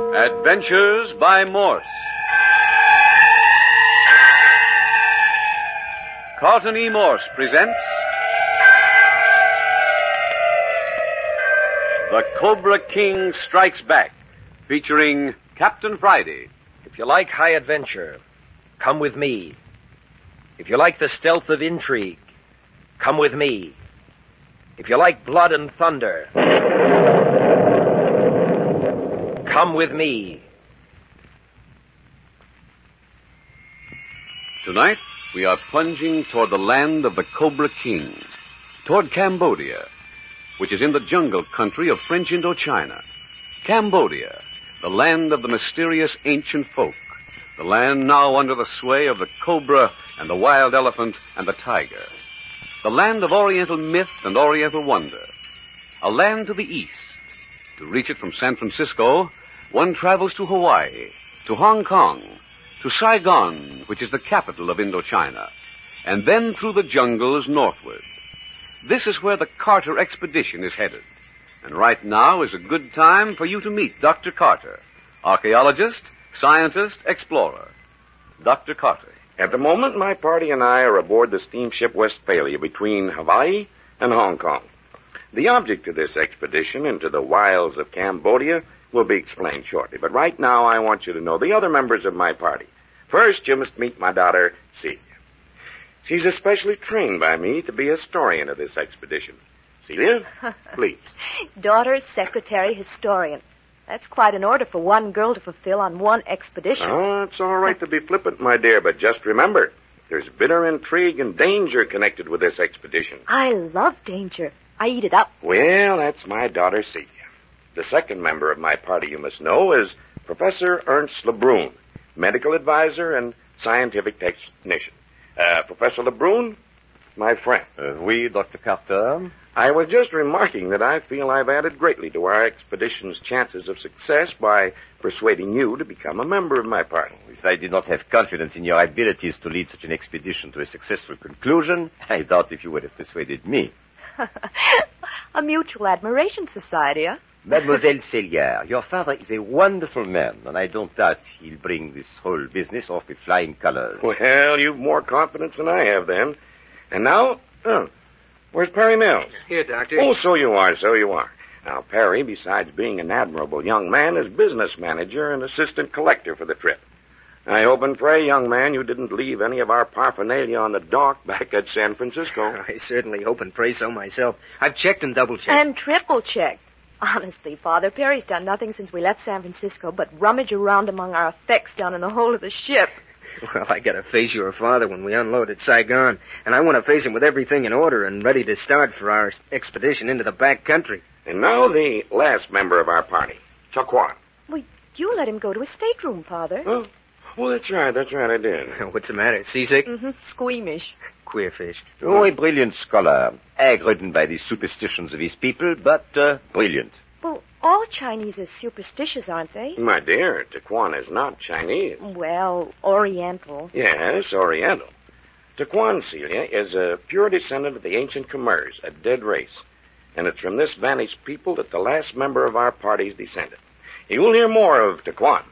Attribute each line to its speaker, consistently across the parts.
Speaker 1: Adventures by Morse. Carlton E. Morse presents The Cobra King Strikes Back, featuring Captain Friday.
Speaker 2: If you like high adventure, come with me. If you like the stealth of intrigue, come with me. If you like blood and thunder, come with me.
Speaker 1: Tonight, we are plunging toward the land of the Cobra King, toward Cambodia, which is in the jungle country of French Indochina. Cambodia, the land of the mysterious ancient folk, the land now under the sway of the cobra and the wild elephant and the tiger, the land of Oriental myth and Oriental wonder, a land to the east. To reach it from San Francisco, one travels to Hawaii, to Hong Kong, to Saigon, which is the capital of Indochina, and then through the jungles northward. This is where the Carter expedition is headed. And right now is a good time for you to meet Dr. Carter, archaeologist, scientist, explorer. Dr. Carter.
Speaker 3: At the moment, my party and I are aboard the steamship Westphalia between Hawaii and Hong Kong. The object of this expedition into the wilds of Cambodia will be explained shortly, but right now I want you to know the other members of my party. First, you must meet my daughter, Celia. She's especially trained by me to be a historian of this expedition. Celia, please.
Speaker 4: Daughter, secretary, historian. That's quite an order for one girl to fulfill on one expedition.
Speaker 3: Oh, it's all right to be flippant, my dear, but just remember, there's bitter intrigue and danger connected with this expedition.
Speaker 4: I love danger. I eat it up.
Speaker 3: Well, that's my daughter, Celia. The second member of my party you must know is Professor Ernst Lebrun, medical advisor and scientific technician. Professor Lebrun, my friend.
Speaker 2: Oui, Dr. Carter.
Speaker 3: I was just remarking that I feel I've added greatly to our expedition's chances of success by persuading you to become a member of my party.
Speaker 2: If I did not have confidence in your abilities to lead such an expedition to a successful conclusion, I doubt if you would have persuaded me.
Speaker 4: A mutual admiration society, huh?
Speaker 2: Mademoiselle Celia, your father is a wonderful man, and I don't doubt he'll bring this whole business off with flying colors.
Speaker 3: Well, you've more confidence than I have, then. And now, where's Perry Mills?
Speaker 5: Here, Doctor.
Speaker 3: Oh, so you are. Now, Perry, besides being an admirable young man, is business manager and assistant collector for the trip. I hope and pray, young man, you didn't leave any of our paraphernalia on the dock back at San Francisco.
Speaker 5: I certainly hope and pray so myself. I've checked and double-checked.
Speaker 4: And triple-checked. Honestly, Father, Perry's done nothing since we left San Francisco but rummage around among our effects down in the hold of the ship.
Speaker 5: Well, I gotta face your father when we unload at Saigon, and I want to face him with everything in order and ready to start for our expedition into the back country.
Speaker 3: And now the last member of our party, Taquan.
Speaker 4: Well, you let him go to his stateroom, Father.
Speaker 3: Oh, well, that's right, I did.
Speaker 5: What's the matter, seasick?
Speaker 4: Mm-hmm. Squeamish.
Speaker 5: Queer fish.
Speaker 2: Oh, a brilliant scholar, ag-ridden by the superstitions of his people, but brilliant.
Speaker 4: Well, all Chinese are superstitious, aren't they?
Speaker 3: My dear, Taquan is not Chinese.
Speaker 4: Well, Oriental.
Speaker 3: Yes, Oriental. Taquan, Celia, is a pure descendant of the ancient Khmers, a dead race. And it's from this vanished people that the last member of our party is descended. You will hear more of Taquan.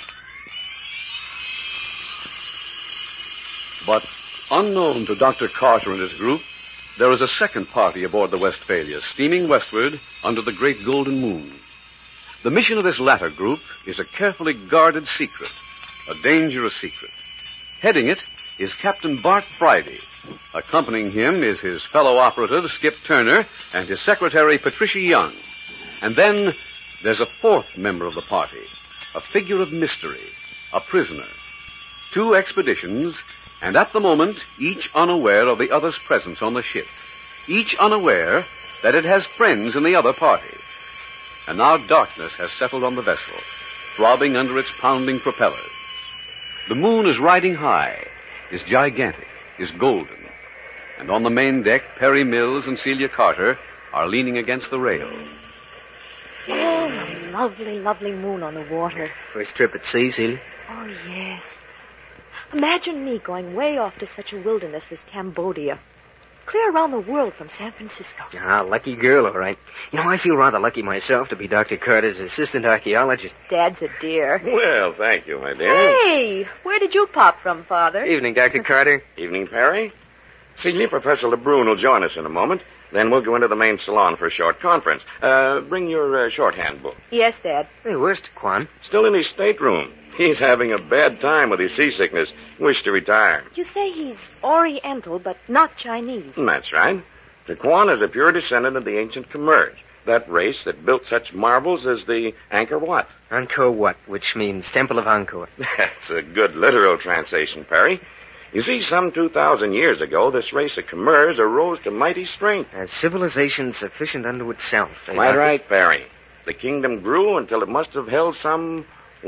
Speaker 1: But unknown to Dr. Carter and his group, there is a second party aboard the Westphalia, steaming westward under the great golden moon. The mission of this latter group is a carefully guarded secret, a dangerous secret. Heading it is Captain Bart Friday. Accompanying him is his fellow operative, Skip Turner, and his secretary, Patricia Young. And then there's a fourth member of the party, a figure of mystery, a prisoner. Two expeditions, and at the moment, each unaware of the other's presence on the ship. Each unaware that it has friends in the other party. And now darkness has settled on the vessel, throbbing under its pounding propellers. The moon is riding high, is gigantic, is golden. And on the main deck, Perry Mills and Celia Carter are leaning against the rail.
Speaker 4: Oh, a lovely, lovely moon on the water.
Speaker 5: First trip at sea, Celia?
Speaker 4: Oh, yes. Imagine me going way off to such a wilderness as Cambodia. Clear around the world from San Francisco.
Speaker 5: Ah, lucky girl, all right. You know, I feel rather lucky myself to be Dr. Carter's assistant archaeologist.
Speaker 4: Dad's a dear.
Speaker 3: Well, thank you, my dear.
Speaker 4: Hey, where did you pop from, Father?
Speaker 5: Evening, Dr. Carter.
Speaker 3: Evening, Perry. See, Professor LeBrun will join us in a moment. Then we'll go into the main salon for a short conference. Bring your shorthand book.
Speaker 4: Yes, Dad.
Speaker 5: Hey, where's Taquan?
Speaker 3: Still in his stateroom. He's having a bad time with his seasickness. Wish to retire.
Speaker 4: You say he's Oriental, but not Chinese.
Speaker 3: That's right. Taquan is a pure descendant of the ancient Khmers, that race that built such marvels as the Angkor Wat.
Speaker 5: Angkor Wat, which means Temple of Angkor.
Speaker 3: That's a good literal translation, Perry. You see, some 2,000 years ago, this race of Khmers arose to mighty strength.
Speaker 5: A civilization sufficient unto itself.
Speaker 3: Quite right, Perry. The kingdom grew until it must have held some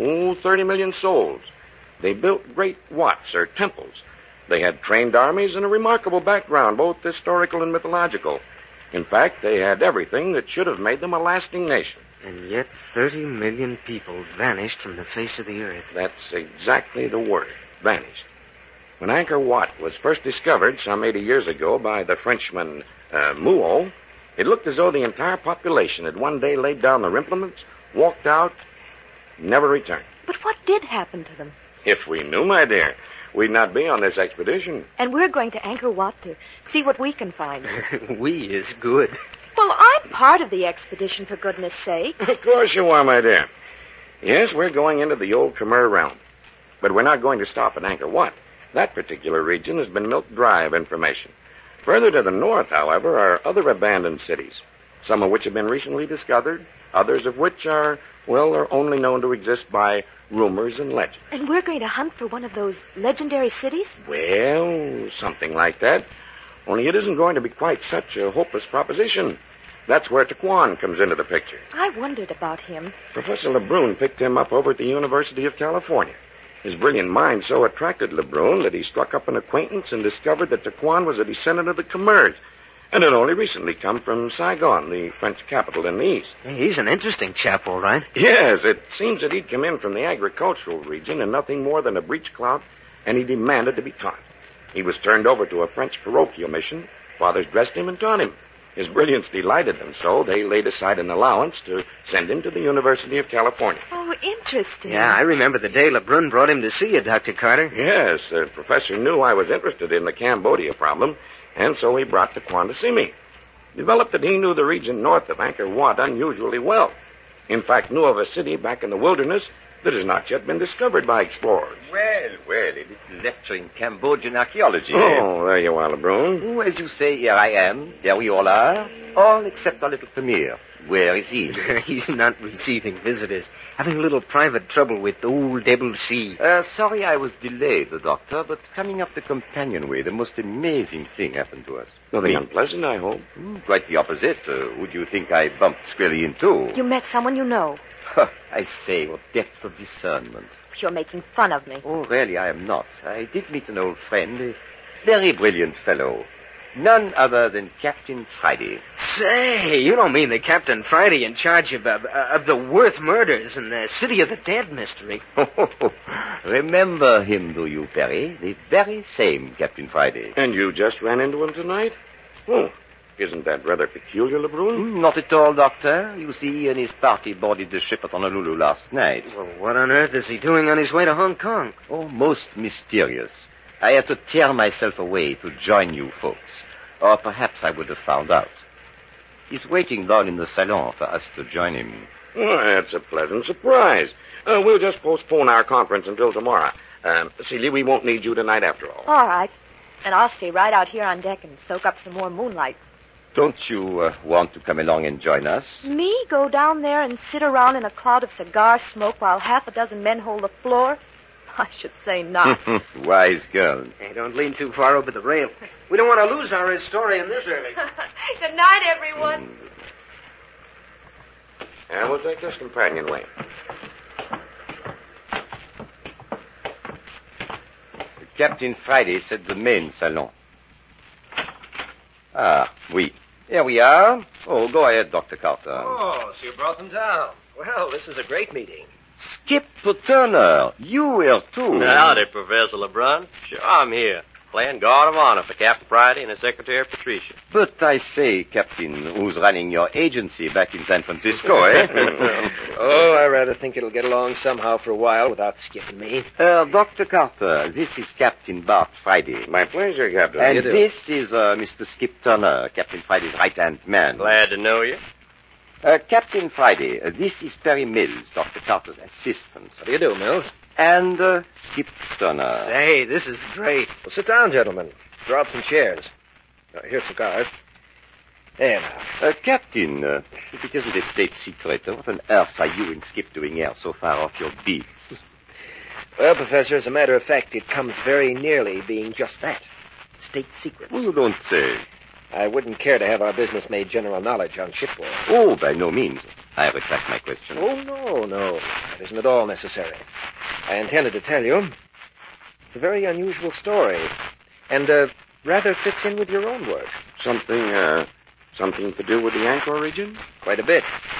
Speaker 3: 30 million souls. They built great wats, or temples. They had trained armies and a remarkable background, both historical and mythological. In fact, they had everything that should have made them a lasting nation.
Speaker 5: And yet 30 million people vanished from the face of the earth.
Speaker 3: That's exactly the word, vanished. When Angkor Wat was first discovered some 80 years ago by the Frenchman Muot, it looked as though the entire population had one day laid down their implements, walked out, never returned.
Speaker 4: But what did happen to them?
Speaker 3: If we knew, my dear, we'd not be on this expedition.
Speaker 4: And we're going to Angkor Wat to see what we can find.
Speaker 5: We is good.
Speaker 4: Well, I'm part of the expedition, for goodness sakes.
Speaker 3: Of course you are, my dear. Yes, we're going into the old Khmer realm. But we're not going to stop at Angkor Wat. That particular region has been milked dry of information. Further to the north, however, are other abandoned cities, some of which have been recently discovered, others of which are only known to exist by rumors and legends.
Speaker 4: And we're going to hunt for one of those legendary cities?
Speaker 3: Well, something like that. Only it isn't going to be quite such a hopeless proposition. That's where Taquan comes into the picture.
Speaker 4: I wondered about him.
Speaker 3: Professor LeBrun picked him up over at the University of California. His brilliant mind so attracted LeBrun that he struck up an acquaintance and discovered that Taquan was a descendant of the Khmers, and had only recently come from Saigon, the French capital in the east.
Speaker 5: Hey, he's an interesting chap, all right.
Speaker 3: Yes, it seems that he'd come in from the agricultural region and nothing more than a breech clout, and he demanded to be taught. He was turned over to a French parochial mission. Fathers dressed him and taught him. His brilliance delighted them so they laid aside an allowance to send him to the University of California.
Speaker 4: Oh, interesting.
Speaker 5: Yeah, I remember the day LeBrun brought him to see you, Dr. Carter.
Speaker 3: Yes, the professor knew I was interested in the Cambodia problem, and so he brought Taquan to see me. Developed that he knew the region north of Angkor Wat unusually well. In fact, knew of a city back in the wilderness that has not yet been discovered by explorers.
Speaker 2: Well, a little lecture in Cambodian archaeology.
Speaker 3: Oh, there you are, LeBrun.
Speaker 2: Oh, as you say, here I am. There we all are. All except our little premier. Where is he?
Speaker 5: He's not receiving visitors. Having a little private trouble with old Devil Sea.
Speaker 2: Sorry I was delayed, the doctor, but coming up the companionway, the most amazing thing happened to us.
Speaker 3: Nothing unpleasant, I hope.
Speaker 2: Quite the opposite. Who do you think I bumped squarely into?
Speaker 4: You met someone you know.
Speaker 2: I say, what depth of discernment.
Speaker 4: You're making fun of me.
Speaker 2: Oh, really, I am not. I did meet an old friend, a very brilliant fellow. None other than Captain Friday.
Speaker 5: Say, you don't mean the Captain Friday in charge of the Worth murders and the City of the Dead mystery.
Speaker 2: Remember him, do you, Perry? The very same Captain Friday.
Speaker 3: And you just ran into him tonight? Oh, isn't that rather peculiar, LeBrun?
Speaker 2: Not at all, Doctor. You see, he and his party boarded the ship at Honolulu last night.
Speaker 5: Well, what on earth is he doing on his way to Hong Kong?
Speaker 2: Oh, most mysterious. I had to tear myself away to join you folks. Or perhaps I would have found out. He's waiting down in the salon for us to join him.
Speaker 3: Well, that's a pleasant surprise. We'll just postpone our conference until tomorrow. Celia, we won't need you tonight after all.
Speaker 4: All right. And I'll stay right out here on deck and soak up some more moonlight.
Speaker 2: Don't you want to come along and join us?
Speaker 4: Me go down there and sit around in a cloud of cigar smoke while half a dozen men hold the floor? I should say not.
Speaker 2: Wise girl.
Speaker 5: Hey, don't lean too far over the rail. We don't want to lose our historian this early.
Speaker 4: Good night, everyone.
Speaker 3: And we'll take this companionway.
Speaker 2: Captain Friday said the main salon. Ah, oui. Here we are. Oh, go ahead, Dr. Carter.
Speaker 6: Oh, so you brought them down. Well, this is a great meeting.
Speaker 2: Skip Turner, you here too.
Speaker 6: Howdy, Professor LeBrun. Sure, I'm here. Playing guard of honor for Captain Friday and his secretary, Patricia.
Speaker 2: But I say, Captain, who's running your agency back in San Francisco, eh?
Speaker 6: Oh, I rather think it'll get along somehow for a while without skipping me.
Speaker 2: Dr. Carter, this is Captain Bart Friday.
Speaker 3: My pleasure, Captain.
Speaker 2: And this is Mr. Skip Turner, Captain Friday's right-hand man.
Speaker 6: Glad to know you.
Speaker 2: Captain Friday, this is Perry Mills, Dr. Carter's assistant.
Speaker 6: How do you do, Mills?
Speaker 2: And Skip Turner.
Speaker 5: Say, this is great.
Speaker 6: Well, sit down, gentlemen. Draw up some chairs. Here's cigars. There now.
Speaker 2: Captain, if it isn't a state secret, what on earth are you and Skip doing here so far off your beats?
Speaker 6: Well, Professor, as a matter of fact, it comes very nearly being just that. State secrets.
Speaker 2: Well, you don't say.
Speaker 6: I wouldn't care to have our business made general knowledge on shipboard.
Speaker 2: Oh, by no means. I retract my question.
Speaker 6: Oh, no. That isn't at all necessary. I intended to tell you. It's a very unusual story. And, rather fits in with your own work.
Speaker 3: Something to do with the Anchor region?
Speaker 6: Quite a bit.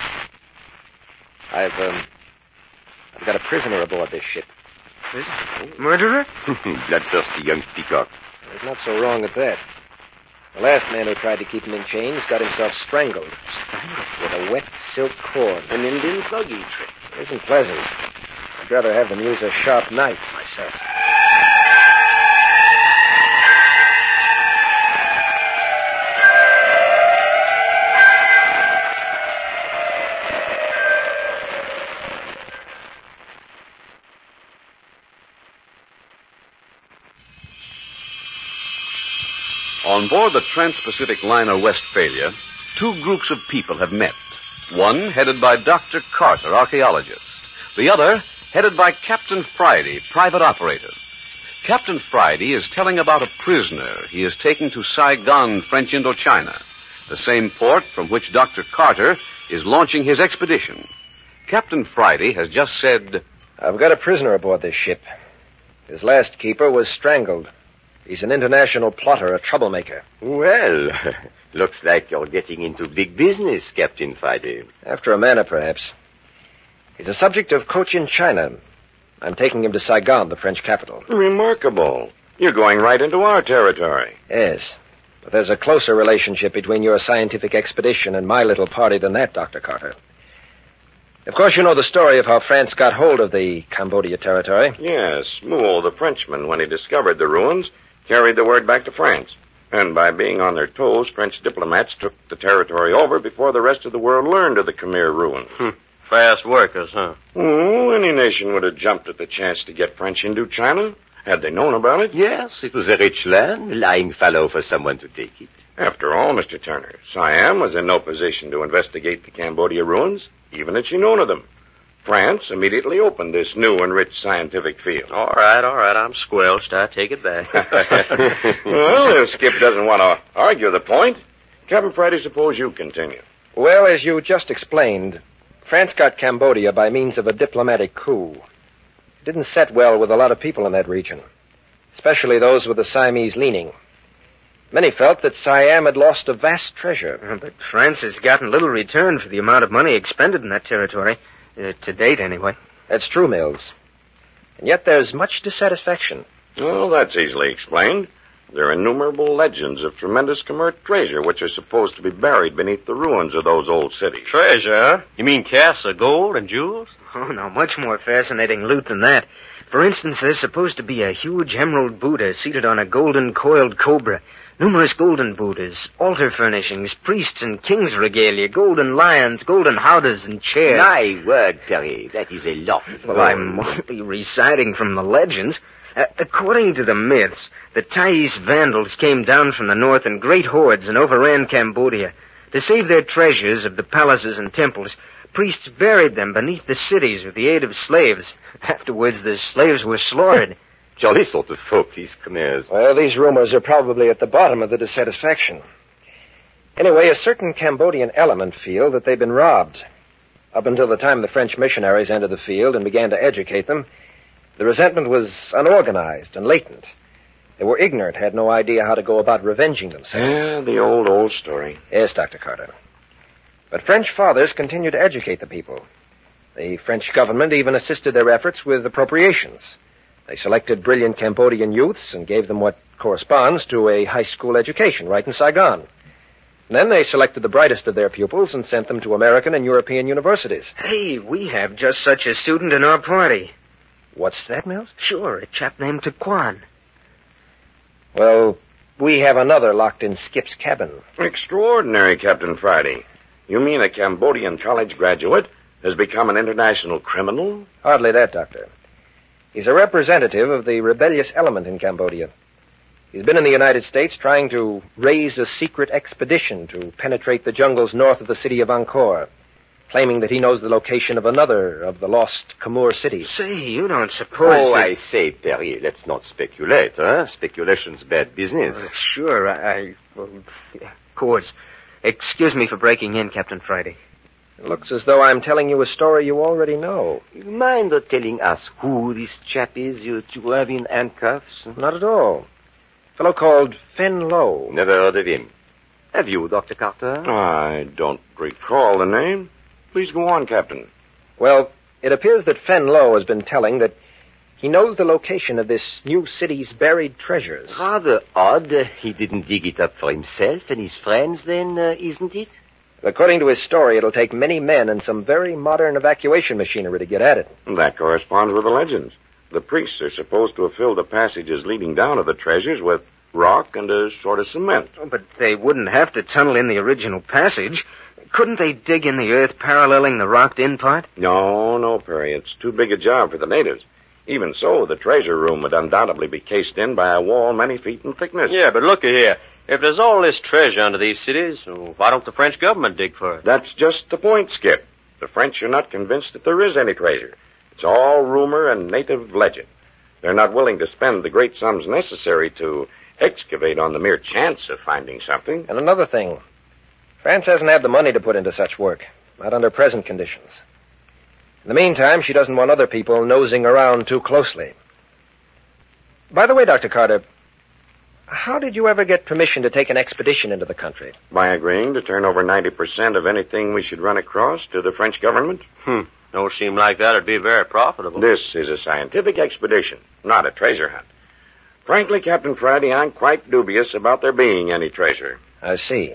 Speaker 6: I've got a prisoner aboard this ship.
Speaker 5: Prisoner? Murderer?
Speaker 2: Bloodthirsty young peacock.
Speaker 6: He's not so wrong at that. The last man who tried to keep him in chains got himself strangled.
Speaker 5: Strangled?
Speaker 6: With a wet silk cord.
Speaker 3: An Indian thugging trick.
Speaker 6: It isn't pleasant. I'd rather have them use a sharp knife myself.
Speaker 1: On board the Trans-Pacific liner Westphalia, two groups of people have met. One headed by Dr. Carter, archaeologist. The other headed by Captain Friday, private operator. Captain Friday is telling about a prisoner he is taking to Saigon, French Indochina, the same port from which Dr. Carter is launching his expedition. Captain Friday has just said,
Speaker 6: I've got a prisoner aboard this ship. His last keeper was strangled. He's an international plotter, a troublemaker.
Speaker 2: Well, looks like you're getting into big business, Captain Friday.
Speaker 6: After a manner, perhaps. He's a subject of Cochin China. I'm taking him to Saigon, the French capital.
Speaker 3: Remarkable. You're going right into our territory.
Speaker 6: Yes. But there's a closer relationship between your scientific expedition and my little party than that, Dr. Carter. Of course, you know the story of how France got hold of the Cambodia territory.
Speaker 3: Yes, Moole, the Frenchman, when he discovered the ruins, carried the word back to France. And by being on their toes, French diplomats took the territory over before the rest of the world learned of the Khmer ruins.
Speaker 6: Fast workers, huh?
Speaker 3: Oh, any nation would have jumped at the chance to get French Indochina, had they known about it.
Speaker 2: Yes, it was a rich land, lying fallow for someone to take it.
Speaker 3: After all, Mr. Turner, Siam was in no position to investigate the Cambodia ruins, even had she known of them. France immediately opened this new and rich scientific field.
Speaker 6: All right, I'm squelched. I take it back.
Speaker 3: Well, if Skip doesn't want to argue the point, Captain Friday, suppose you continue.
Speaker 6: Well, as you just explained, France got Cambodia by means of a diplomatic coup. It didn't set well with a lot of people in that region, especially those with the Siamese leaning. Many felt that Siam had lost a vast treasure.
Speaker 5: But France has gotten little return for the amount of money expended in that territory. To date, anyway.
Speaker 6: That's true, Mills. And yet there's much dissatisfaction.
Speaker 3: Well, that's easily explained. There are innumerable legends of tremendous Khmer treasure which are supposed to be buried beneath the ruins of those old cities.
Speaker 6: Treasure, huh? You mean casts of gold and jewels?
Speaker 5: Oh, no, much more fascinating loot than that. For instance, there's supposed to be a huge emerald Buddha seated on a golden coiled cobra. Numerous golden Buddhas, altar furnishings, priests and king's regalia, golden lions, golden howdahs, and chairs.
Speaker 2: My word, Perry, that is a lot of
Speaker 5: Well, I'm only reciting from the legends. According to the myths, the Thais Vandals came down from the north in great hordes and overran Cambodia. To save their treasures of the palaces and temples, priests buried them beneath the cities with the aid of slaves. Afterwards, the slaves were slaughtered.
Speaker 2: Jolly sort of folk, these Khmers.
Speaker 6: Well, these rumors are probably at the bottom of the dissatisfaction. Anyway, a certain Cambodian element feel that they've been robbed. Up until the time the French missionaries entered the field and began to educate them, the resentment was unorganized and latent. They were ignorant, had no idea how to go about revenging themselves.
Speaker 3: Yeah, the old story.
Speaker 6: Yes, Dr. Carter. But French fathers continued to educate the people. The French government even assisted their efforts with appropriations. They selected brilliant Cambodian youths and gave them what corresponds to a high school education right in Saigon. And then they selected the brightest of their pupils and sent them to American and European universities.
Speaker 5: Hey, we have just such a student in our party.
Speaker 6: What's that, Mills?
Speaker 5: Sure, a chap named Taquan.
Speaker 6: Well, we have another locked in Skip's cabin.
Speaker 3: Extraordinary, Captain Friday. You mean a Cambodian college graduate has become an international criminal?
Speaker 6: Hardly that, Doctor. He's a representative of the rebellious element in Cambodia. He's been in the United States trying to raise a secret expedition to penetrate the jungles north of the city of Angkor, claiming that he knows the location of another of the lost Khmer cities.
Speaker 5: Say, you don't suppose...
Speaker 2: I say, Perrier, let's not speculate, huh? Speculation's bad business.
Speaker 5: Sure, well, of course. Excuse me for breaking in, Captain Friday.
Speaker 6: It looks as though I'm telling you a story you already know.
Speaker 2: You mind telling us who this chap is you have in handcuffs?
Speaker 6: Not at all. A fellow called Fen Lo.
Speaker 2: Never heard of him. Have you, Dr. Carter?
Speaker 3: I don't recall the name. Please go on, Captain.
Speaker 6: Well, it appears that Fen Lo has been telling that he knows the location of this new city's buried treasures.
Speaker 2: Rather odd. He didn't dig it up for himself and his friends, then, isn't it?
Speaker 6: According to his story, it'll take many men and some very modern evacuation machinery to get at it.
Speaker 3: That corresponds with the legends. The priests are supposed to have filled the passages leading down to the treasures with rock and a sort of cement.
Speaker 5: Oh, but they wouldn't have to tunnel in the original passage. Couldn't they dig in the earth paralleling the rocked-in part?
Speaker 3: No, Perry. It's too big a job for the natives. Even so, the treasure room would undoubtedly be cased in by a wall many feet in thickness.
Speaker 7: Yeah, but look here. If there's all this treasure under these cities, why don't the French government dig for it?
Speaker 3: That's just the point, Skip. The French are not convinced that there is any treasure. It's all rumor and native legend. They're not willing to spend the great sums necessary to excavate on the mere chance of finding something.
Speaker 6: And another thing, France hasn't had the money to put into such work, not under present conditions. In the meantime, she doesn't want other people nosing around too closely. By the way, Dr. Carter, how did you ever get permission to take an expedition into the country?
Speaker 3: By agreeing to turn over 90% of anything we should run across to the French government.
Speaker 7: Don't seem like that'd be very profitable.
Speaker 3: This is a scientific expedition, not a treasure hunt. Frankly, Captain Friday, I'm quite dubious about there being any treasure.
Speaker 6: I see.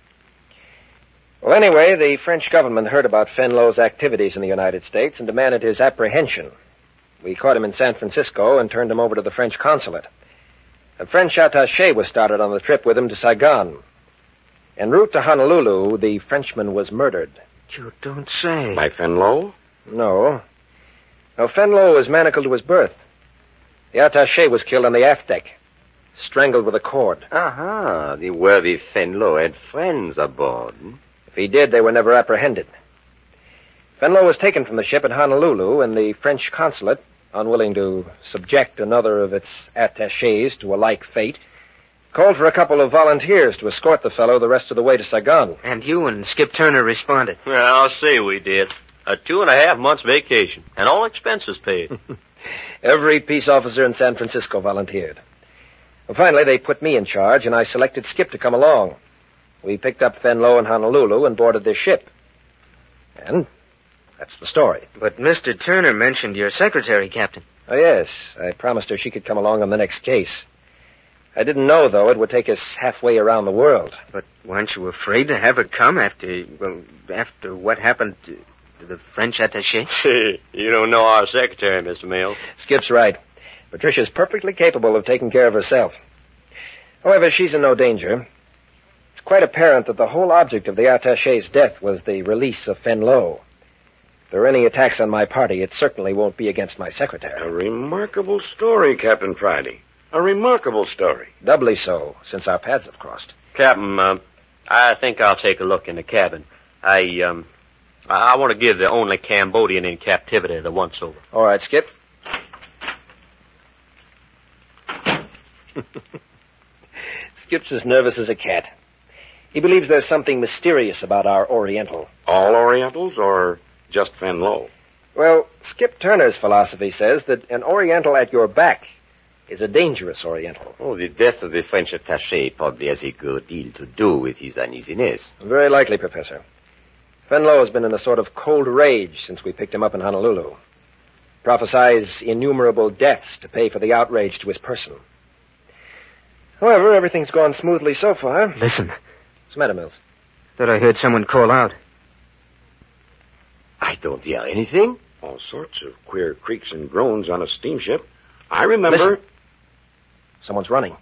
Speaker 6: Well, anyway, the French government heard about Fen Lo's activities in the United States and demanded his apprehension. We caught him in San Francisco and turned him over to the French consulate. A French attaché was started on the trip with him to Saigon. En route to Honolulu, the Frenchman was murdered.
Speaker 5: You don't say.
Speaker 3: By Fen Lo?
Speaker 6: No. No, Fen Lo was manacled to his berth. The attaché was killed on the aft deck, strangled with a cord.
Speaker 2: Aha, the worthy Fen Lo had friends aboard.
Speaker 6: If he did, they were never apprehended. Fen Lo was taken from the ship at Honolulu, and the French consulate, unwilling to subject another of its attachés to a like fate, called for a couple of volunteers to escort the fellow the rest of the way to Saigon.
Speaker 5: And you and Skip Turner responded.
Speaker 7: Well, I'll say we did. A 2.5 months vacation, and all expenses paid.
Speaker 6: Every peace officer in San Francisco volunteered. Well, finally, they put me in charge, and I selected Skip to come along. We picked up Fen Lo in Honolulu and boarded their ship. And that's the story.
Speaker 5: But Mr. Turner mentioned your secretary, Captain.
Speaker 6: Oh, yes. I promised her she could come along on the next case. I didn't know, though, it would take us halfway around the world.
Speaker 5: But weren't you afraid to have her come after what happened to the French attaché?
Speaker 7: You don't know our secretary, Mr. Mills.
Speaker 6: Skip's right. Patricia's perfectly capable of taking care of herself. However, she's in no danger. It's quite apparent that the whole object of the attaché's death was the release of Fen Lo. If there are any attacks on my party, it certainly won't be against my secretary.
Speaker 3: A remarkable story, Captain Friday. A remarkable story.
Speaker 6: Doubly so, since our paths have crossed.
Speaker 7: Captain, I think I'll take a look in the cabin. I want to give the only Cambodian in captivity the once-over.
Speaker 6: All right, Skip. Skip's as nervous as a cat. He believes there's something mysterious about our Oriental.
Speaker 3: All Orientals or just Fen Lo?
Speaker 6: Well, Skip Turner's philosophy says that an Oriental at your back is a dangerous Oriental.
Speaker 2: Oh, the death of the French attaché probably has a good deal to do with his uneasiness.
Speaker 6: Very likely, Professor. Fen Lo has been in a sort of cold rage since we picked him up in Honolulu. prophesies innumerable deaths to pay for the outrage to his person. However, everything's gone smoothly so far.
Speaker 5: Listen.
Speaker 6: What's the matter, Mills?
Speaker 5: Thought I heard someone call out.
Speaker 2: I don't hear anything.
Speaker 3: All sorts of queer creaks and groans on a steamship. I remember...
Speaker 6: Listen. Someone's running.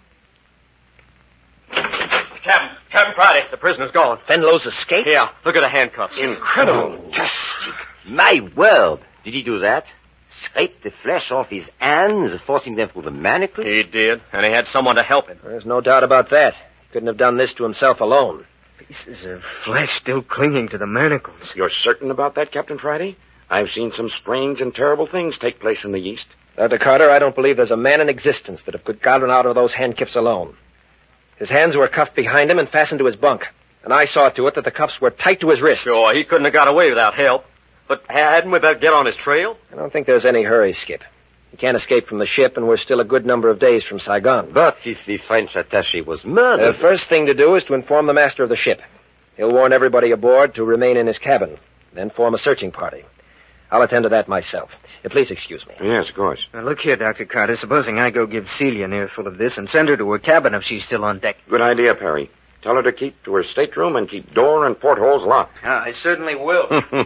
Speaker 7: Captain Friday, the prisoner's gone.
Speaker 6: Fenlow's escaped?
Speaker 7: Yeah, look at the handcuffs.
Speaker 3: Incredible.
Speaker 2: Fantastic. My word. Did he do that? Scrape the flesh off his hands, forcing them through the manacles?
Speaker 7: He did, and he had someone to help him.
Speaker 6: There's no doubt about that. He couldn't have done this to himself alone.
Speaker 5: Pieces of flesh still clinging to the manacles.
Speaker 3: You're certain about that, Captain Friday? I've seen some strange and terrible things take place in the East.
Speaker 6: Dr. Carter, I don't believe there's a man in existence that could have gotten out of those handcuffs alone. His hands were cuffed behind him and fastened to his bunk. And I saw to it that the cuffs were tight to his wrists.
Speaker 7: Sure, he couldn't have got away without help. But hadn't we better get on his trail?
Speaker 6: I don't think there's any hurry, Skip. He can't escape from the ship, and we're still a good number of days from Saigon.
Speaker 2: But if the French attaché was murdered...
Speaker 6: The first thing to do is to inform the master of the ship. He'll warn everybody aboard to remain in his cabin, then form a searching party. I'll attend to that myself. Please excuse me.
Speaker 3: Yes, of course.
Speaker 5: Now, look here, Dr. Carter. Supposing I go give Celia an earful of this and send her to her cabin if she's still on deck.
Speaker 3: Good idea, Perry. Tell her to keep to her stateroom and keep door and portholes locked.
Speaker 5: I certainly will.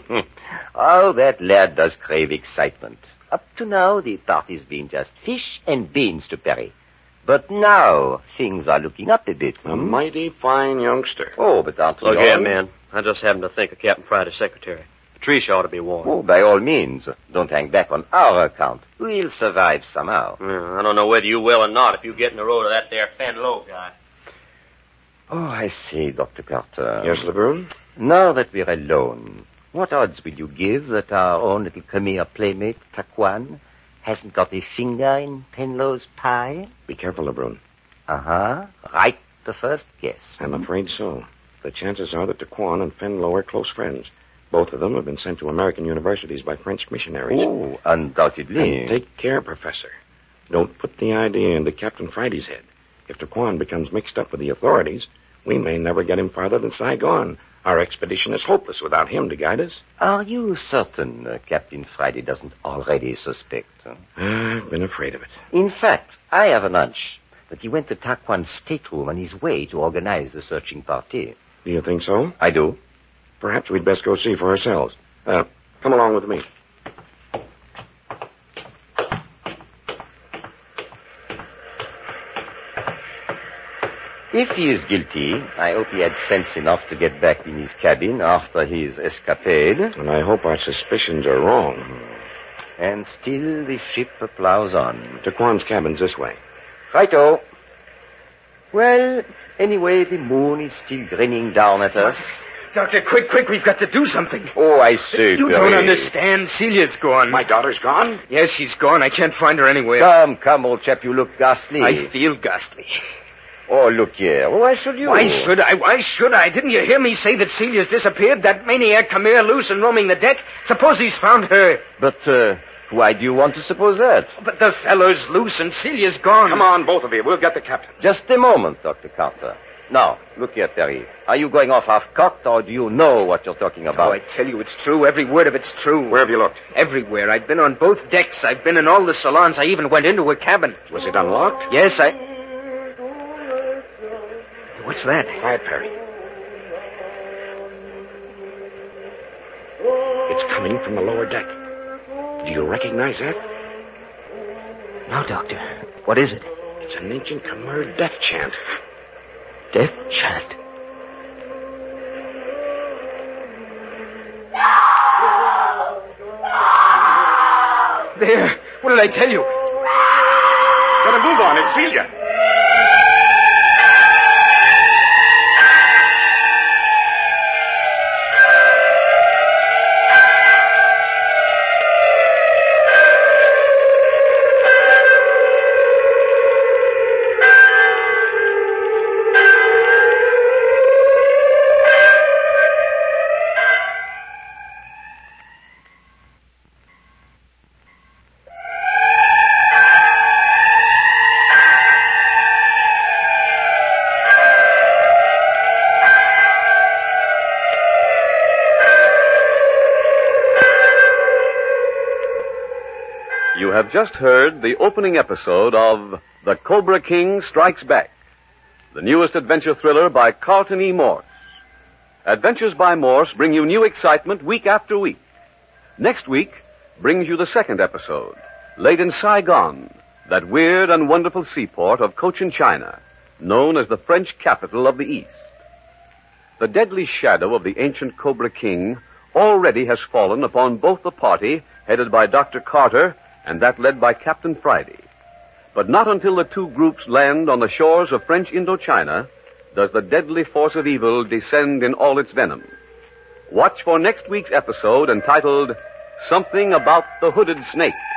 Speaker 2: Oh, that lad does crave excitement. Up to now, the party's been just fish and beans to Perry. But now, things are looking up a bit.
Speaker 3: A mighty fine youngster.
Speaker 2: Oh, but aren't we
Speaker 7: Look
Speaker 2: all...
Speaker 7: here, man. I just happened to think of Captain Friday's secretary. Patricia ought to be warned.
Speaker 2: Oh, by all means. Don't hang back on our account. We'll survive somehow.
Speaker 7: Yeah, I don't know whether you will or not if you get in the road of that there Fenlow guy.
Speaker 2: Oh, I say, Dr. Carter.
Speaker 3: Yes, LeBrun?
Speaker 2: Now that we're alone, what odds will you give that our own little Khmer playmate, Taquan, hasn't got a finger in Penlow's pie?
Speaker 3: Be careful, LeBrun.
Speaker 2: Uh-huh. Right the first guess.
Speaker 3: I'm afraid so. The chances are that Taquan and Fenlow are close friends. Both of them have been sent to American universities by French missionaries.
Speaker 2: Oh, undoubtedly.
Speaker 3: And take care, Professor. Don't put the idea into Captain Friday's head. If Taquan becomes mixed up with the authorities, we may never get him farther than Saigon. Our expedition is hopeless without him to guide us.
Speaker 2: Are you certain Captain Friday doesn't already suspect?
Speaker 3: I've been afraid of it.
Speaker 2: In fact, I have an hunch that he went to Taquan's stateroom on his way to organize the searching party.
Speaker 3: Do you think so?
Speaker 2: I do.
Speaker 3: Perhaps we'd best go see for ourselves. Come along with me.
Speaker 2: If he is guilty, I hope he had sense enough to get back in his cabin after his escapade.
Speaker 3: And I hope our suspicions are wrong.
Speaker 2: And still the ship plows on.
Speaker 3: Taquan's cabin's this way.
Speaker 2: Righto. Well, anyway, the moon is still grinning down at us.
Speaker 5: Doctor, quick, we've got to do something.
Speaker 2: Oh, I say,
Speaker 5: You
Speaker 2: Perry.
Speaker 5: don't understand. Celia's gone.
Speaker 3: My daughter's gone?
Speaker 5: Yes, she's gone. I can't find her anywhere.
Speaker 2: Come, old chap, you look ghastly.
Speaker 5: I feel ghastly.
Speaker 2: Oh, look here. Why should you?
Speaker 5: Why should I? Didn't you hear me say that Celia's disappeared? That maniac Khmer loose and roaming the deck? Suppose he's found her.
Speaker 2: But, why do you want to suppose that?
Speaker 5: But the fellow's loose and Celia's gone.
Speaker 3: Come on, both of you. We'll get the captain.
Speaker 2: Just a moment, Dr. Carter. Now, look here, Perry. Are you going off half-cocked, or do you know what you're talking about?
Speaker 5: Oh, I tell you, it's true. Every word of it's true.
Speaker 3: Where have you looked?
Speaker 5: Everywhere. I've been on both decks. I've been in all the salons. I even went into her cabin.
Speaker 3: Was it unlocked?
Speaker 5: Yes, What's that?
Speaker 3: Quiet, Perry. It's coming from the lower deck. Do you recognize that?
Speaker 5: No, Doctor. What is it?
Speaker 3: It's an ancient Khmer death chant.
Speaker 5: Death chant. There. What did I tell you?
Speaker 3: Gotta move on. It's Celia.
Speaker 1: You have just heard the opening episode of The Cobra King Strikes Back, the newest adventure thriller by Carlton E. Morse. Adventures by Morse bring you new excitement week after week. Next week brings you the second episode, Late in Saigon, that weird and wonderful seaport of Cochin China, known as the French capital of the East. The deadly shadow of the ancient Cobra King already has fallen upon both the party headed by Dr. Carter and that led by Captain Friday. But not until the two groups land on the shores of French Indochina does the deadly force of evil descend in all its venom. Watch for next week's episode entitled Something About the Hooded Snake.